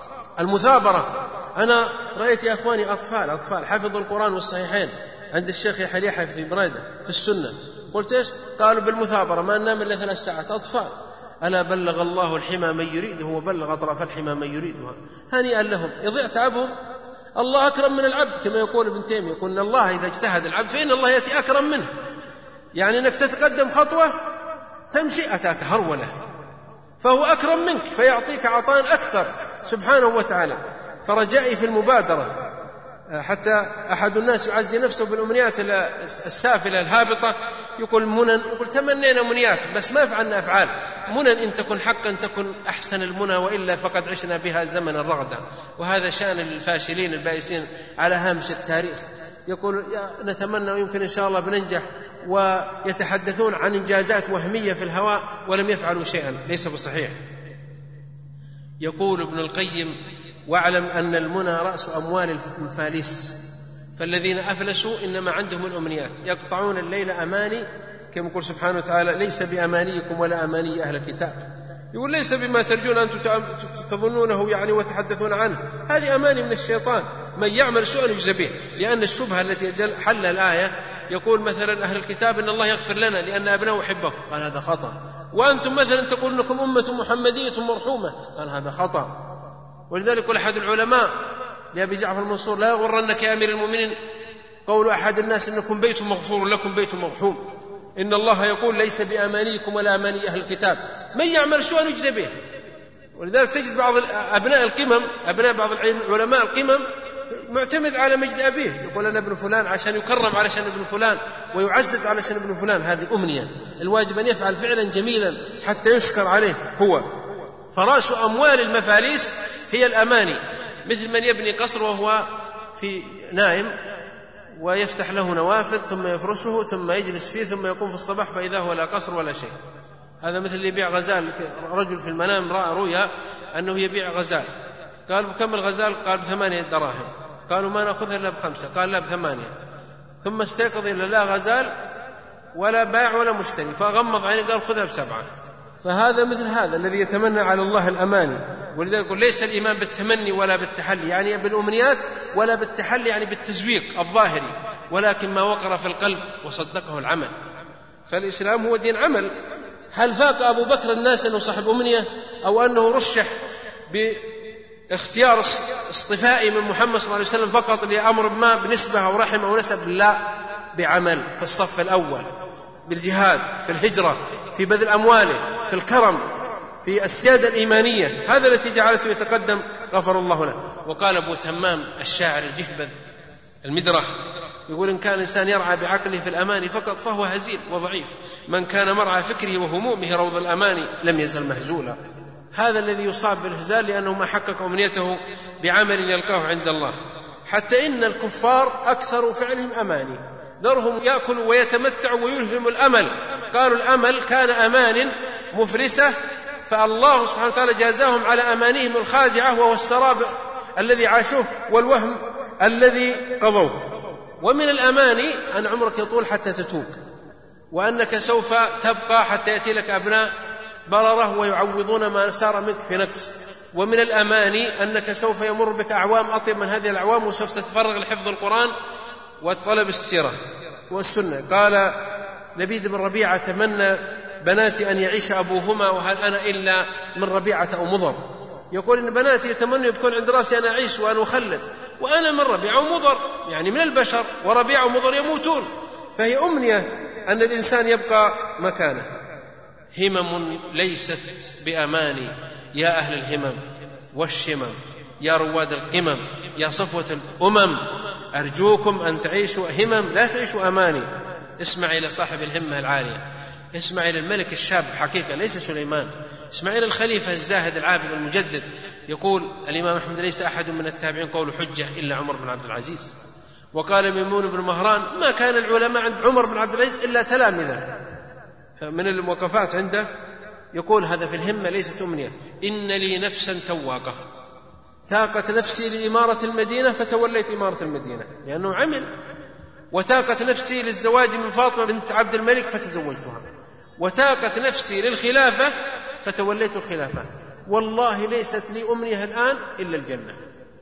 المثابرة. أنا رأيت يا أخواني أطفال أطفال حفظوا القرآن والصحيحين عند الشيخ يحيى يحيى في بريدة في السنة. قلت إيش؟ قالوا بالمثابرة ما ننام إلا ثلاث ساعات. أطفال. ألا بلغ الله الحمى من يريده وبلغ أطراف الحمى من يريدها. هنيئا لهم، يضيع تعبهم. الله أكرم من العبد كما يقول ابن تيمية، يقول إن الله إذا اجتهد العبد فإن الله يأتي أكرم منه. يعني أنك تتقدم خطوة تمشي أتاك هرولة، فهو أكرم منك فيعطيك عطاء أكثر سبحانه وتعالى. فرجائي في المبادرة. حتى أحد الناس يعزي نفسه بالأمنيات السافلة الهابطة، يقول منن، يقول تمنينا منيات بس ما فعلنا أفعال. منن إن تكن حقا تكن أحسن المنى، وإلا فقد عشنا بها زمن الرغدة. وهذا شأن الفاشلين البائسين على هامش التاريخ. يقول نتمنى ويمكن إن شاء الله بننجح، ويتحدثون عن إنجازات وهمية في الهواء ولم يفعلوا شيئا، ليس بصحيح. يقول ابن القيم: واعلم أن المنى رأس أموال المفاليس، فالذين أفلسوا إنما عندهم الأمنيات، يقطعون الليل أماني، كما يقول سبحانه وتعالى: ليس بأمانيكم ولا أماني أهل الكتاب. يقول ليس بما ترجون أن تظنونه يعني وتحدثون عنه، هذه أماني من الشيطان. من يعمل سوءا يجزى به. لأن الشبهة التي حل الآية يقول مثلا أهل الكتاب إن الله يغفر لنا لأن أبناءه يحبه، قال هذا خطأ. وأنتم مثلا تقول أنكم أمة محمدية مرحومة، قال هذا خطأ. ولذلك يقول أحد العلماء لأبي جعفر المنصور: لا يغرنك يا أمير المؤمنين قول أحد الناس إنكم بيت مغفور لكم بيت مرحوم. إن الله يقول ليس بأمانيكم ولا أماني أهل الكتاب، من يعمل سوءا يجزى به. ولذلك تجد بعض أبناء القمم، أبناء بعض العلماء القمم معتمد على مجد أبيه، يقول أنا ابن فلان عشان يكرم علشان ابن فلان ويعزز علشان ابن فلان، هذه أمنية. الواجب أن يفعل فعلا جميلا حتى يشكر عليه هو. فراس أموال المفاليس هي الأماني، مثل من يبني قصر وهو في نائم ويفتح له نوافذ ثم يفرشه ثم يجلس فيه ثم يقوم في الصباح فإذا هو لا قصر ولا شيء. هذا مثل اللي يبيع غزال. رجل في المنام رأى رؤيا أنه يبيع غزال، قال بكم الغزال؟ قال بثمانية دراهم. قالوا ما نأخذها إلا بخمسة، قال لا بثمانية. ثم استيقظ إلا لا غزال ولا باع ولا مشتري، فغمض عينه قال خذها بسبعة. فهذا مثل هذا الذي يتمنى على الله الأماني. ولذلك يقول ليس الإيمان بالتمني ولا بالتحلي، يعني بالأمنيات، ولا بالتحلي يعني بالتزويق الظاهري، ولكن ما وقر في القلب وصدقه العمل. فالإسلام هو دين عمل. هل فاق أبو بكر الناس أنه صاحب أمنية، أو أنه رشح باختيار اصطفائي من محمد صلى الله عليه وسلم فقط لأمر ما بنسبة أو رحم أو نسب؟ لا، بعمل في الصف الأول، بالجهاد، في الهجرة، في بذل أمواله، في الكرم، في السيادة الإيمانية. هذا التي جعلته يتقدم غفر الله له. وقال أبو تمام الشاعر الجهبذ المدرح يقول إن كان الإنسان يرعى بعقله في الأماني فقط فهو هزيل وضعيف، من كان مرعى فكره وهمومه روض الأماني لم يزل مهزولا. هذا الذي يصاب بالهزال لأنه ما حقق أمنيته بعمل يلقاه عند الله. حتى إن الكفار أكثر فعلهم أماني، ذرهم يأكلوا ويتمتعوا ويلهم الأمل. قالوا الأمل كان أمان مفرسة، فالله سبحانه وتعالى جازاهم على أمانيهم الخادعة، وهو السراب الذي عاشوه والوهم الذي قضوه. ومن الأماني أن عمرك يطول حتى تتوب، وأنك سوف تبقى حتى يأتي لك أبناء بررة ويعوضون ما سار منك في نقص. ومن الأماني أنك سوف يمر بك أعوام أطيب من هذه الأعوام، وسوف تتفرغ لحفظ القرآن وطلب السيرة والسنة. قال لبيد بن ربيعة تمنى بناتي أن يعيش أبوهما وهل أنا إلا من ربيعة أو مضر. يقول إن بناتي يتمنى يكون عند رأسي أنا أعيش وأنا أخلد، وأنا من ربيعة ومضر، يعني من البشر، وربيعة ومضر يموتون. فهي أمنية أن الإنسان يبقى مكانه. همم ليست بأماني يا أهل الهمم والشمم، يا رواد القمم، يا صفوة الأمم، أرجوكم أن تعيشوا همم لا تعيشوا أماني. اسمع إلى صاحب الهمة العالية، اسمع إلى الملك الشاب حقيقة ليس سليمان، اسمع إلى الخليفة الزاهد العابد المجدد. يقول الإمام أحمد ليس أحد من التابعين قول حجة إلا عمر بن عبد العزيز. وقال ميمون بن مهران ما كان العلماء عند عمر بن عبد العزيز إلا تلامذة. من الموقفات عنده يقول هذا في الهمة ليست أمنية. إن لي نفسا تواقة تاقت نفسي لإمارة المدينة فتوليت إمارة المدينة لأنه عمل، وتاقت نفسي للزواج من فاطمة بنت عبد الملك فتزوجتها، وتاقت نفسي للخلافة فتوليت الخلافة، والله ليست لي أمنية الآن إلا الجنة.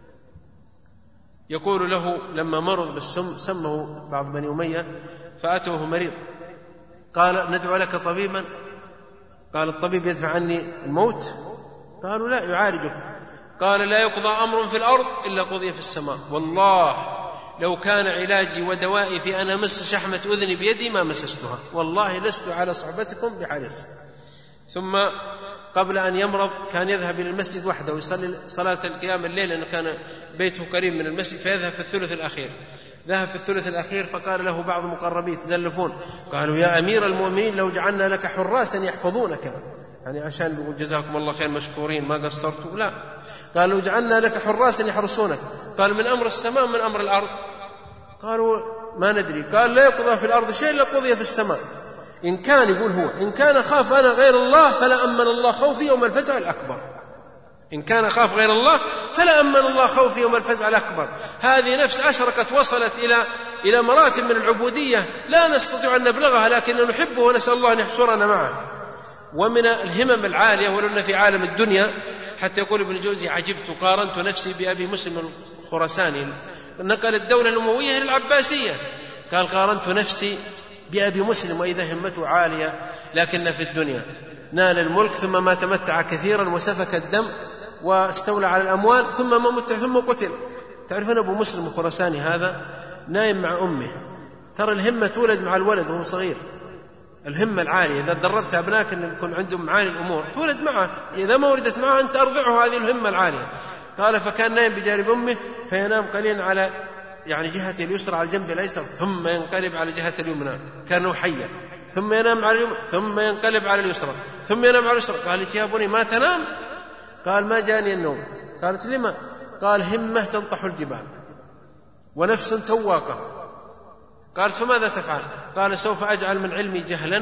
يقول له لما مرض بالسم سمه بعض بني أمية فأتوه مريض، قال ندعو لك طبيبا؟ قال الطبيب يدفع عني الموت؟ قالوا لا يعالجك. قال لا يقضى أمر في الأرض إلا قضي في السماء، والله لو كان علاجي ودوائي في أن أمس شحمة أذني بيدي ما مسستها، والله لست على صحبتكم بحريص. ثم قبل أن يمرض كان يذهب إلى المسجد وحده ويصلي صلاة القيام الليل لأنه كان بيته قريب من المسجد، فيذهب في الثلث الأخير. ذهب في الثلث الأخير فقال له بعض مقربيه تزلفون، قالوا يا أمير المؤمنين لو جعلنا لك حراسا يحفظونك، يعني عشان بيقول جزاكم الله خير مشكورين ما قصرتوا، لا، قال لو جعلنا لك حراسا يحرسونك. قال من أمر السماء من أمر الأرض؟ قالوا ما ندري. قال لا يقضى في الأرض شيء إلا قضي في السماء. إن كان يقول هو إن كان خاف أنا غير الله فلا أمن الله خوفي يوم الفزع الأكبر، إن كان خاف غير الله فلا أمن الله خوفي يوم الفزع الأكبر. هذه نفس أشركت وصلت إلى إلى مراتب من العبودية لا نستطيع أن نبلغها، لكن نحبه ونسأل الله أن يحشرنا معه. ومن الهمم العالية ولنا في عالم الدنيا، حتى يقول ابن جوزي عجبت قارنت نفسي بأبي مسلم الخراساني، نقل الدولة الأموية للعباسية، قال قارنت نفسي بأبي مسلم وإذا همته عالية لكن في الدنيا نال الملك ثم ما تمتع كثيرا وسفك الدم واستولى على الأموال ثم ما متع ثم قتل. تعرفون أبو مسلم الخراساني هذا نايم مع أمه، ترى الهمة تولد مع الولد وهو صغير، الهمة العالية إذا دربت أبناك أن يكون عندهم معاني الأمور تولد معه، إذا ما ولدت معه أنت أرضعه هذه الهمة العالية. قال فكان نايم بجانب أمه فينام قليلا على يعني جهته اليسرى على الجنب الأيسر ثم ينقلب على جهة اليمنى كأنه حيا، ثم ينام على اليمنى ثم ينقلب على اليسرى ثم ينام على اليسرى. قالت يا بني ما تنام؟ قال ما جاني النوم. قالت لما؟ قال همة تنطح الجبال ونفس تواقة. قالت فماذا تفعل؟ قال سوف أجعل من علمي جهلا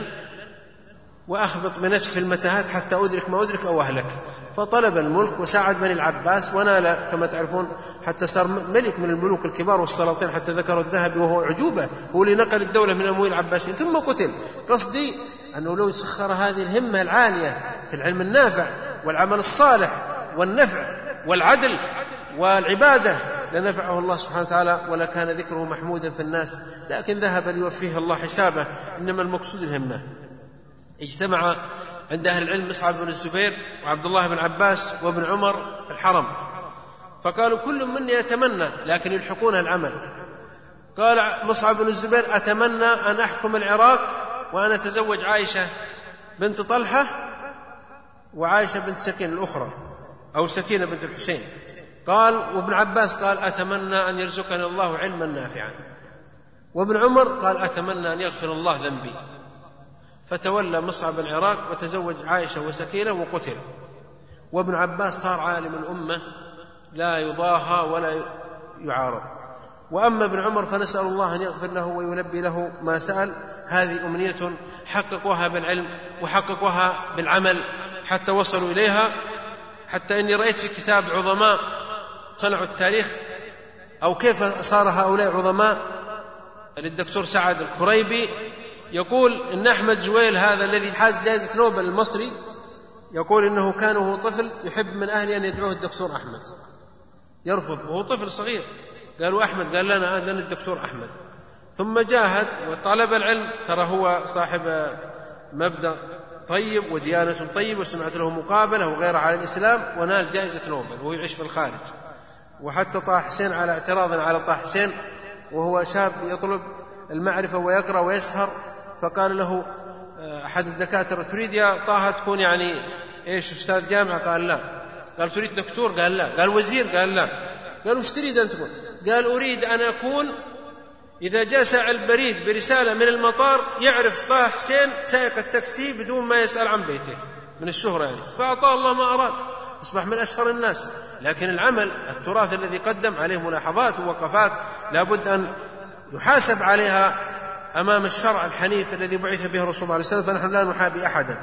وأخبط بنفس المتاهات حتى أدرك ما أدرك أو أهلك. فطلب الملك وساعد بني العباس ونال كما تعرفون حتى صار ملك من الملوك الكبار والسلاطين، حتى ذكروا الذهبي وهو عجوبة، هو اللي نقل الدولة من أموال العباسيين ثم قتل. قصدي أنه لو سخر هذه الهمة العالية في العلم النافع والعمل الصالح والنفع والعدل والعبادة لنفعه الله سبحانه وتعالى ولكان ذكره محمودا في الناس، لكن ذهب ليوفيه الله حسابه. إنما المقصود الهمة. اجتمع عند أهل العلم مصعب بن الزبير وعبد الله بن عباس وابن عمر في الحرم، فقالوا كل مني يتمنى لكن يلحقون العمل. قال مصعب بن الزبير أتمنى أن أحكم العراق وأن أتزوج عائشة بنت طلحة وعائشة بنت سكين الأخرى أو سكينة بنت الحسين. قال وابن عباس قال أتمنى أن يرزقني الله علما نافعا. وابن عمر قال أتمنى أن يغفر الله ذنبي. فتولى مصعب العراق وتزوج عائشة وسكينة وقتل. وابن عباس صار عالم الأمة لا يضاهى ولا يعارض. وأما ابن عمر فنسأل الله أن يغفر له وينبي له ما سأل. هذه أمنية حققوها بالعلم وحققوها بالعمل حتى وصلوا إليها، حتى إني رأيت في كتاب عظماء صنعوا التاريخ أو كيف صار هؤلاء عظماء للدكتور سعد الكريبي، يقول إن أحمد زويل هذا الذي حاز جائزة نوبل المصري يقول إنه كان وهو طفل يحب من أهله أن يدعوه الدكتور أحمد، يرفض وهو طفل صغير. قالوا أحمد، قال لنا أنا الدكتور أحمد. ثم جاهد وطلب العلم، ترى هو صاحب مبدأ طيب وديانة طيب وسمعت له مقابلة وغيره على الإسلام ونال جائزة نوبل وهو يعيش في الخارج. وحتى طه حسين على اعتراض على طه حسين وهو شاب يطلب المعرفة ويقرأ ويسهر، فقال له أحد الدكاترة تريد يا طه تكون يعني إيش أستاذ جامعة؟ قال لا. قال تريد دكتور؟ قال لا. قال وزير؟ قال لا. قال وش تريد أن تكون؟ قال أريد أن أكون إذا جاء ساعي البريد برسالة من المطار يعرف طه حسين سائق التاكسي بدون ما يسأل عن بيته من الشهرة يعني. فأعطاه الله ما أراد، أصبح من أشهر الناس. لكن العمل التراث الذي قدم عليه ملاحظات ووقفات لابد أن يحاسب عليها أمام الشرع الحنيف الذي بعث به الرسول صلى الله عليه وسلم، فنحن لا نحابي أحدا.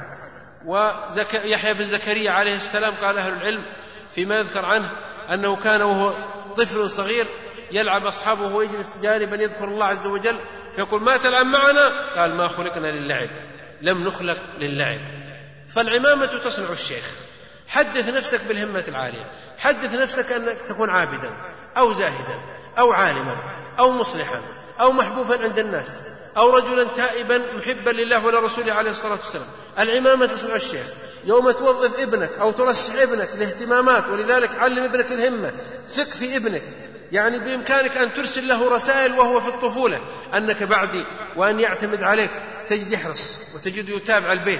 ويحيى بن زكريا عليه السلام قال أهل العلم فيما يذكر عنه أنه كان وهو طفل صغير يلعب أصحابه وهو يجلس جانبا يذكر الله عز وجل فيقول ما تلعب معنا؟ قال ما خلقنا للعب، لم نخلق للعب. فالعمامة تصنع الشيخ. حدث نفسك بالهمة العالية، حدث نفسك أنك تكون عابدا أو زاهدا أو عالما أو مصلحا أو محبوبا عند الناس أو رجلا تائبا محبا لله ولرسوله عليه الصلاة والسلام. العمامة تصنع الشيخ. يوم توظف ابنك أو ترشح ابنك لاهتمامات، ولذلك علم ابنك الهمة، ثق في ابنك، يعني بإمكانك أن ترسل له رسائل وهو في الطفولة أنك بعدي وأن يعتمد عليك، تجد يحرص وتجد يتابع البيت.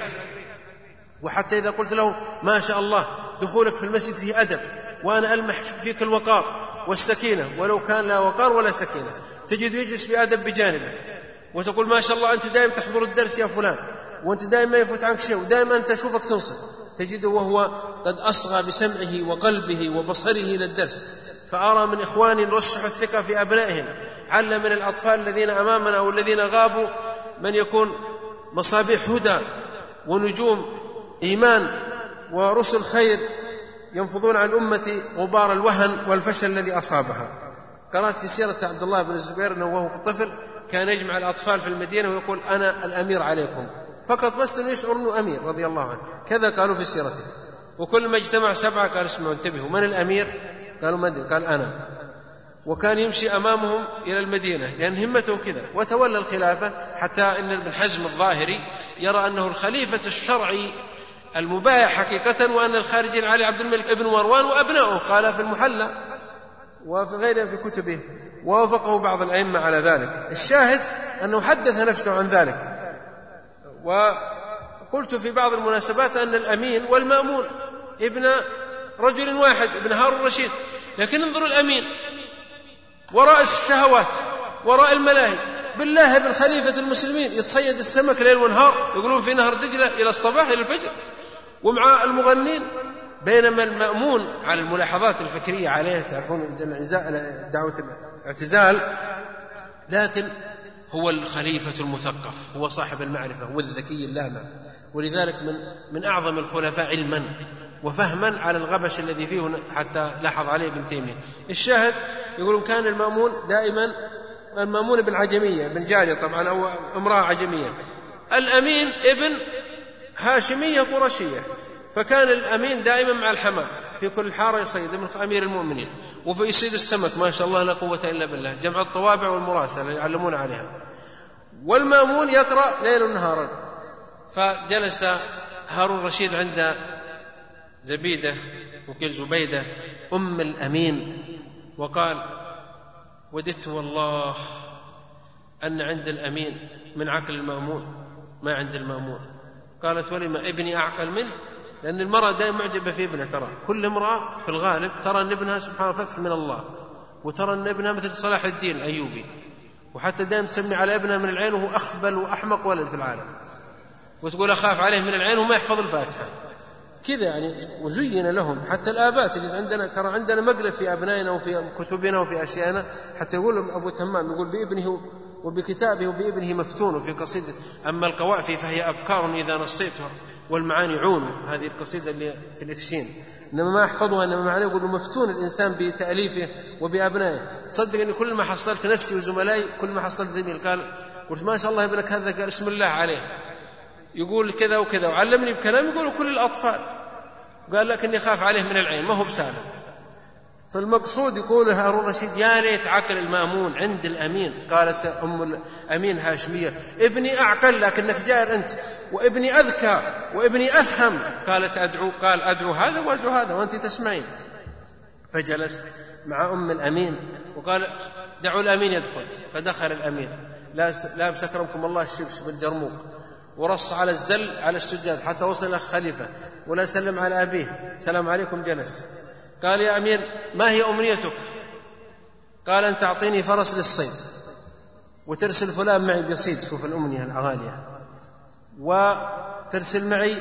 وحتى إذا قلت له ما شاء الله دخولك في المسجد فيه أدب وأنا ألمح فيك الوقار والسكينة، ولو كان لا وقار ولا سكينة تجد يجلس بأدب بجانبك، وتقول ما شاء الله أنت دائما تحضر الدرس يا فلان وأنت دائما ما يفوت عنك شيء ودائما أنت أشوفك تنصت، تجده وهو قد أصغى بسمعه وقلبه وبصره إلى الدرس. فأرى من إخواني نرشح الثقة في أبنائهم، علم من الأطفال الذين أمامنا أو الذين غابوا من يكون مصابيح هدى ونجوم إيمان ورسل خير ينفضون عن الأمة غبار الوهن والفشل الذي أصابها. قرأت في سيرة عبد الله بن الزبير أنه وهو طفل كان يجمع الأطفال في المدينة ويقول أنا الأمير عليكم، فقط بس أنه يشعر أنه أمير رضي الله عنه، كذا قالوا في سيرته. وكل ما اجتمع سبعة قال اسمعوا انتبهوا من الأمير؟ قالوا ما أدري، قال أنا. وكان يمشي أمامهم إلى المدينة لأن همته كذا، وتولى الخلافة حتى أن ابن حزم الظاهري يرى أنه الخليفة الشرعي المبايع حقيقة، وأن الخارجين علي عبد الملك ابن مروان وأبنائه، قال في المحلى وفي غيره في كتبه، ووافقه بعض الأئمة على ذلك. الشاهد أنه حدث نفسه عن ذلك. وقلت في بعض المناسبات أن الأمين والمأمون ابن رجل واحد ابن هارون الرشيد. لكن انظروا الأمين وراء الشهوات وراء الملاهي. بالله ابن خليفة المسلمين يتصيد السمك ليل ونهار، يقولون في نهر دجلة إلى الصباح إلى الفجر، ومع المغنين. بينما المأمون على الملاحظات الفكرية عليه، تعرفون دعوة الاعتزال، لكن هو الخليفة المثقف، هو صاحب المعرفة، هو الذكي اللامع، ولذلك من من أعظم الخلفاء علما وفهما على الغبش الذي فيه، حتى لاحظ عليه ابن تيمية. الشاهد يقولون كان المأمون دائما، المأمون ابن عجمية، ابن جارية طبعا أو امرأة عجمية، الأمين ابن هاشمية قرشية، فكان الأمين دائما مع الحمام في كل حارة يصيد من أمير المؤمنين، وفي يصيد السمك ما شاء الله لا قوة إلا بالله، جمع الطوابع والمراسلة يعلمون عليها. والمأمون يقرأ ليل نهارا. فجلس هارون الرشيد عند زبيدة وكل زبيدة أم الأمين، وقال: وددت والله أن عند الأمين من عقل المأمون ما عند المأمون. قالت: ولما ابني أعقل منه؟ لأن المرأة دائما معجبة في ابنها، ترى كل امرأة في الغالب ترى أن ابنها سبحانه فتح من الله، وترى أن ابنها مثل صلاح الدين الأيوبي، وحتى دائما تسمي على ابنها من العين وهو أخبل وأحمق ولد في العالم، وتقول أخاف عليه من العين وما يحفظ الفاتحة كذا يعني. وزين لهم حتى الآباء، تجد عندنا ترى عندنا مقلب في أبنائنا وفي كتبنا وفي أشيائنا، حتى يقول أبو تمام يقول بابنه وبكتابه وبابنه مفتون في قصيدة أما القوافي فهي أبكار إذا نصيتها والمعاني عون، هذه القصيدة اللي في الإفسين، إنما ما أحفظها، إنما معناه يقول مفتون الإنسان بتأليفه وبأبنائه. صدق أني كل ما حصلت نفسي وزملائي، كل ما حصلت زميل قال قلت ما شاء الله ابنك هذا، قال اسم الله عليه، يقول كذا وكذا، وعلمني بكلام يقولوا كل الأطفال، قال لكني خاف عليه من العين ما هو بسالم. فالمقصود يقول هارون الرشيد: يا ليت عقل المأمون عند الأمين. قالت أم الأمين هاشمية: ابني أعقل لكنك جائر أنت، وابني أذكى وابني أفهم. قالت: أدعو، قال: أدعو هذا وأدعو هذا وأنت تسمعين. فجلس مع أم الأمين وقال: دعوا الأمين يدخل. فدخل الأمين لابس أكرمكم الله الشبش بالجرموق، ورص على الزل على السجاد حتى وصل إلى خليفة، ولا سلم على أبيه، سلام عليكم، جلس. قال: يا أمير ما هي أمنيتك؟ قال: أن تعطيني فرس للصيد وترسل فلان معي بيصيد، شوف الأمنية العالية، وترسل معي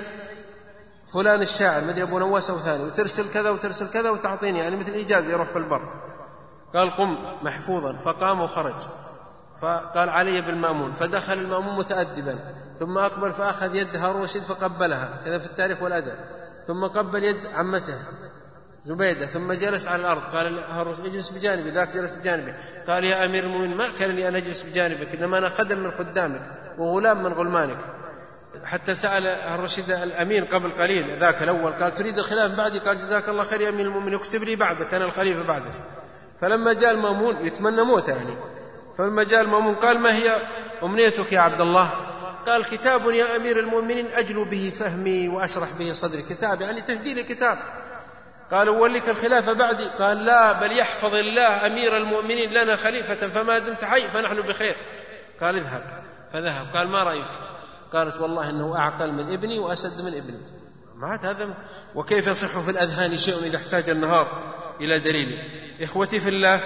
فلان الشاعر مدري أبو نواس أو ثاني، وترسل كذا وترسل كذا وتعطيني، يعني مثل إجازة يروح في البر. قال: قم محفوظا. فقام وخرج. فقال: علي بالمأمون. فدخل المأمون متأدبا، ثم أقبل فأخذ يد هارون الرشيد فقبلها، كذا في التاريخ والأدب، ثم قبل يد عمته زبيدة، ثم جلس على الأرض. قال هارون: اجلس بجانبي. ذاك جلس بجانبي. قال: يا أمير المؤمنين ما كان لي أن أجلس بجانبك، إنما أنا خدم من خدامك وغلام من غلمانك. حتى سأل هارون الرشيد الأمين قبل قليل ذاك الأول، قال: تريد الخلافة بعدي؟ قال: جزاك الله خير يا أمير المؤمنين، اكتب لي بعدك، أنا الخليفة بعدك. فلما جاء المأمون يتمنى موته يعني، فلما جاء المأمون قال: ما هي أمنيتك يا عبد الله؟ قال: كتاب يا أمير المؤمنين أجلو به فهمي وأشرح به صدري. كتاب يعني تهديل كتاب. قال: ولك الخلافة بعدي؟ قال: لا، بل يحفظ الله أمير المؤمنين لنا خليفة، فما دمت حي فنحن بخير. قال: اذهب. فذهب. قال: ما رأيك؟ قالت: والله إنه أعقل من ابني وأسد من ابني. مات هذا. وكيف يصح في الأذهان شيء إذا احتاج النهار إلى دليل؟ إخوتي في الله،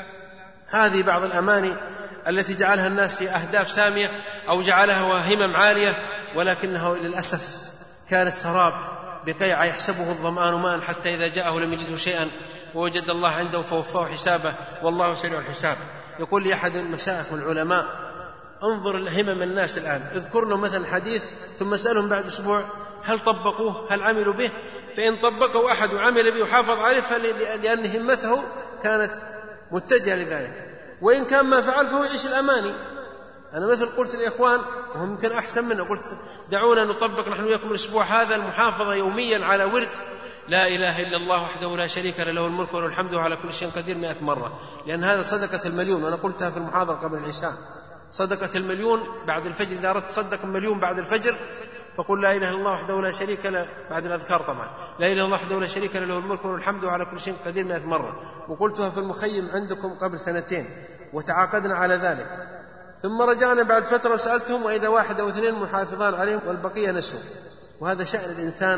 هذه بعض الأماني التي جعلها الناس في أهداف سامية أو جعلها همم عالية، ولكنها للأسف كانت سراب بقيعة يحسبه الظمآن ماء حتى إذا جاءه لم يجده شيئا ووجد الله عنده فوفاه حسابه والله سريع الحساب. يقول لي أحد المشايخ والعلماء: انظر همم الناس الآن، اذكر لهم مثلا حديث ثم اسألهم بعد أسبوع هل طبقوه، هل عملوا به؟ فإن طبقوا أحد وعمل به وحافظ عليه فلأن همته كانت متجهة لذلك، وإن كان ما فعل فهو يعيش الأماني. أنا مثل قلت للإخوان وهم يمكن أحسن منه، قلت دعونا نطبق نحن وياكم الأسبوع هذا المحافظة يوميا على ورد لا إله إلا الله وحده لا شريك له له الملك وله الحمد وعلى كل شيء قدير مئة مرة، لأن هذا صدقة المليون. وأنا قلتها في المحاضرة قبل العشاء، صدقة المليون بعد الفجر. إذا أردت تصدق مليون بعد الفجر فقل لا إله إلا الله وحده لا شريك له، بعد الأذكار طبعا، لا إله إلا الله وحده لا شريك له له الملك وله الحمد وعلى كل شيء قدير مئة مرة. وقلتها في المخيم عندكم قبل سنتين وتعاقدنا على ذلك، ثم رجعنا بعد فترة وسألتهم وإذا واحد أو اثنين محافظان عليهم والبقية نسوا. وهذا شأن الإنسان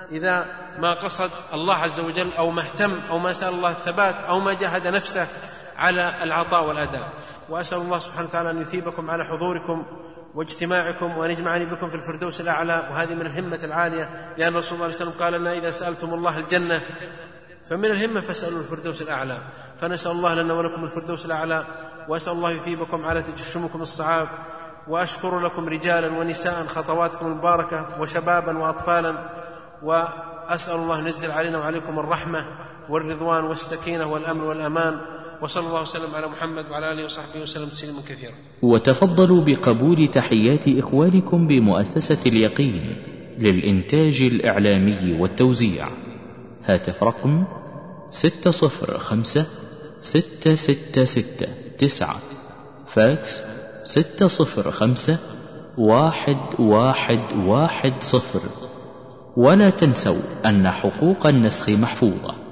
إذا ما قصد الله عز وجل أو ما اهتم أو ما سأل الله الثبات أو ما جاهد نفسه على العطاء والأداء. وأسأل الله سبحانه وتعالى أن يثيبكم على حضوركم واجتماعكم وأن يجمعني بكم في الفردوس الأعلى، وهذه من الهمة العالية، لأن رسول الله صلى الله عليه وسلم قال لنا إذا سألتم الله الجنة فمن الهمة فاسألوا الفردوس الأعلى. فنسأل الله لنا ولكم الفردوس الأعلى، وأسأل الله يثيبكم على تجشمكم الصعاب، وأشكر لكم رجالا ونساء خطواتكم المباركة وشبابا وأطفالا، وأسأل الله ينزل علينا وعليكم الرحمة والرضوان والسكينة والأمن والأمان. وصلى الله وسلم على محمد وعلى آله وصحبه وسلم تسليما كثيرا. وتفضلوا بقبول تحيات إخوانكم بمؤسسة اليقين للإنتاج الإعلامي والتوزيع. هاتف رقم ستة صفر خمسة ستة ستة ستة تسعة، فاكس ستة صفر خمسة واحد واحد واحد صفر. ولا تنسوا أن حقوق النسخ محفوظة.